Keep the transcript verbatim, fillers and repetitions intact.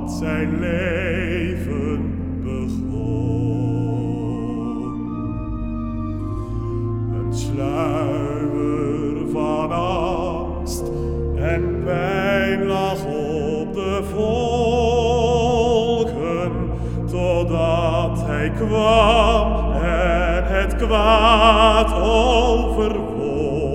totdat zijn leven begon. Een sluier van angst en pijn lag op de volken, totdat hij kwam en het kwaad overwon.